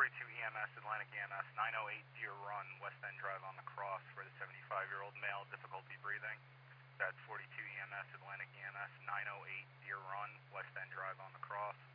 42 EMS, Atlantic EMS, 908 Deer Run, West End Drive on the Cross for the 75-year-old male, difficulty breathing. That's 42 EMS, Atlantic EMS, 908 Deer Run, West End Drive on the Cross.